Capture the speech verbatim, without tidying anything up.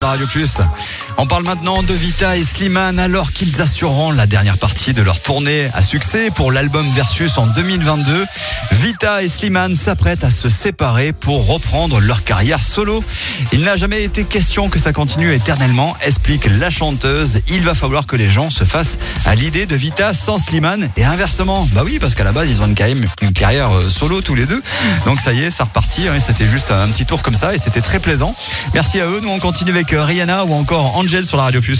la Radio Plus. On parle maintenant de Vita et Slimane alors qu'ils assureront la dernière partie de leur tournée à succès pour l'album Versus en deux mille vingt-deux. Vita et Slimane s'apprêtent à se séparer pour reprendre leur carrière solo. Il n'a jamais été question que ça continue éternellement, explique la chanteuse. Il va falloir que les gens se fassent à l'idée de Vita sans Slimane et inversement. Bah oui, parce qu'à la base, ils ont une carrière, une carrière solo tous les deux. Donc ça y est, ça repartit. C'était juste un petit tour comme ça et c'était très plaisant. Merci à eux. Nous, on continue avec Rihanna ou encore Angel sur la Radio Plus.